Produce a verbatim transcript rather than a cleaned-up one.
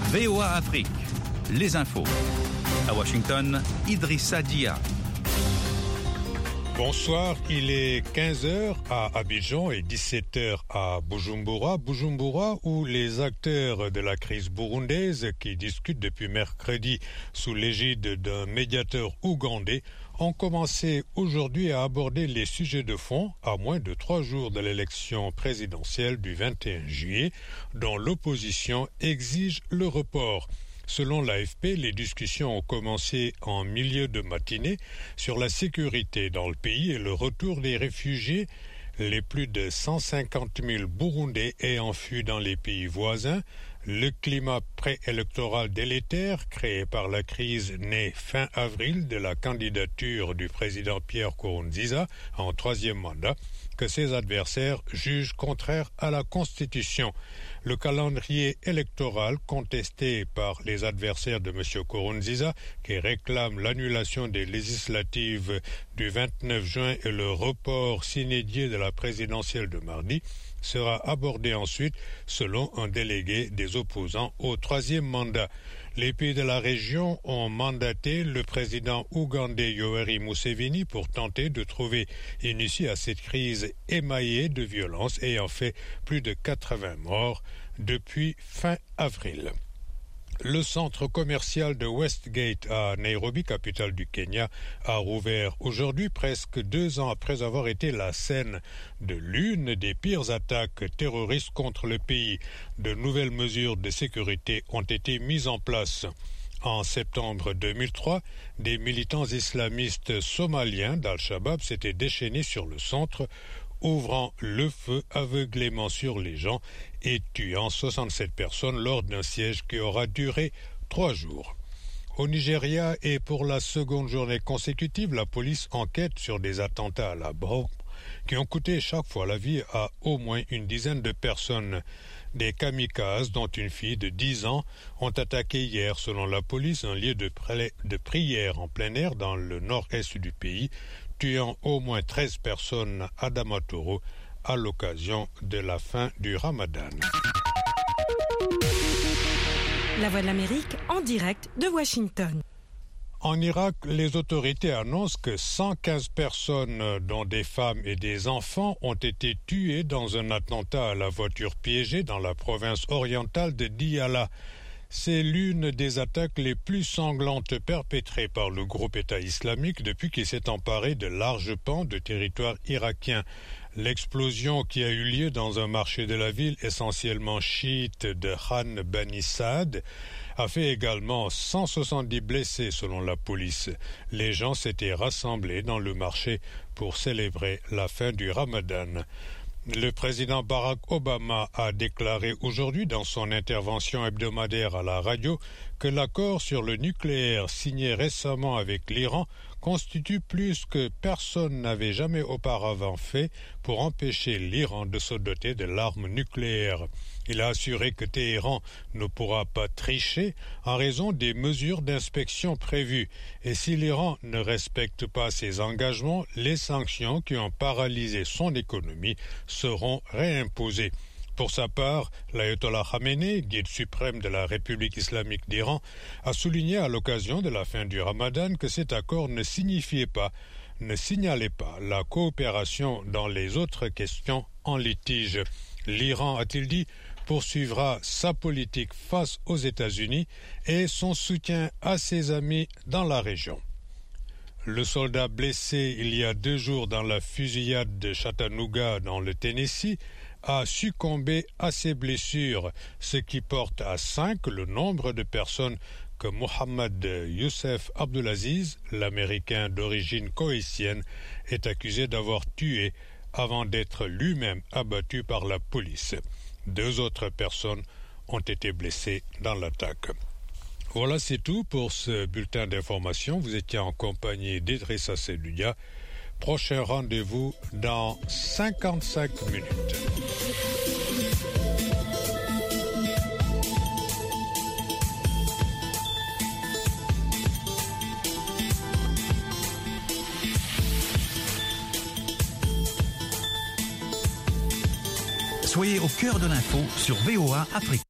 V O A Afrique, les infos. À Washington, Idrissa Dia. Bonsoir, il est quinze heures à Abidjan et dix-sept heures à Bujumbura. Bujumbura où les acteurs de la crise burundaise qui discutent depuis mercredi sous l'égide d'un médiateur ougandais ont commencé aujourd'hui à aborder les sujets de fond à moins de trois jours de l'élection présidentielle du vingt et un juillet dont l'opposition exige le report. Selon l'A F P, les discussions ont commencé en milieu de matinée sur la sécurité dans le pays et le retour des réfugiés, les plus de cent cinquante mille Burundais ayant fui dans les pays voisins, le climat préélectoral délétère créé par la crise née fin avril de la candidature du président Pierre Nkurunziza en troisième mandat, que ses adversaires jugent contraire à la Constitution. Le calendrier électoral contesté par les adversaires de M. Nkurunziza, qui réclament l'annulation des législatives du vingt-neuf juin et le report s'inédié de la présidentielle de mardi, sera abordé ensuite selon un délégué des opposants au troisième mandat. Les pays de la région ont mandaté le président ougandais Yoweri Museveni pour tenter de trouver une issue à cette crise émaillée de violence ayant fait plus de quatre-vingts morts depuis fin avril. Le centre commercial de Westgate à Nairobi, capitale du Kenya, a rouvert aujourd'hui, presque deux ans après avoir été la scène de l'une des pires attaques terroristes contre le pays. De nouvelles mesures de sécurité ont été mises en place. En septembre deux mille trois, des militants islamistes somaliens d'Al-Shabaab s'étaient déchaînés sur le centre, ouvrant le feu aveuglément sur les gens et tuant soixante-sept personnes lors d'un siège qui aura duré trois jours. Au Nigeria et pour la seconde journée consécutive, la police enquête sur des attentats à la bombe qui ont coûté chaque fois la vie à au moins une dizaine de personnes. Des kamikazes, dont une fille de dix ans, ont attaqué hier, selon la police, un lieu de, pré- de prière en plein air dans le nord-est du pays, tuant au moins treize personnes à Damaturu à l'occasion de la fin du Ramadan. La Voix de l'Amérique en direct de Washington. En Irak, les autorités annoncent que cent quinze personnes, dont des femmes et des enfants, ont été tuées dans un attentat à la voiture piégée dans la province orientale de Diyala. C'est l'une des attaques les plus sanglantes perpétrées par le groupe État islamique depuis qu'il s'est emparé de larges pans de territoire irakien. L'explosion qui a eu lieu dans un marché de la ville essentiellement chiite de Khan Bani Saad a fait également cent soixante-dix blessés selon la police. Les gens s'étaient rassemblés dans le marché pour célébrer la fin du Ramadan. Le président Barack Obama a déclaré aujourd'hui dans son intervention hebdomadaire à la radio que l'accord sur le nucléaire signé récemment avec l'Iran constitue plus que personne n'avait jamais auparavant fait pour empêcher l'Iran de se doter de l'arme nucléaire. Il a assuré que Téhéran ne pourra pas tricher en raison des mesures d'inspection prévues. Et si l'Iran ne respecte pas ses engagements, les sanctions qui ont paralysé son économie seront réimposées. Pour sa part, l'ayatollah Khamenei, guide suprême de la République islamique d'Iran, a souligné à l'occasion de la fin du Ramadan que cet accord ne signifiait pas, ne signalait pas la coopération dans les autres questions en litige. L'Iran, a-t-il dit, poursuivra sa politique face aux États-Unis et son soutien à ses amis dans la région. Le soldat blessé il y a deux jours dans la fusillade de Chattanooga dans le Tennessee a succombé à ses blessures, ce qui porte à cinq le nombre de personnes que Mohamed Youssef Abdulaziz, l'Américain d'origine koweïtienne, est accusé d'avoir tué avant d'être lui-même abattu par la police. Deux autres personnes ont été blessées dans l'attaque. Voilà, c'est tout pour ce bulletin d'information. Vous étiez en compagnie d'Idrissa Seloudia. Prochain rendez-vous dans cinquante-cinq minutes. Soyez au cœur de l'info sur V O A Afrique.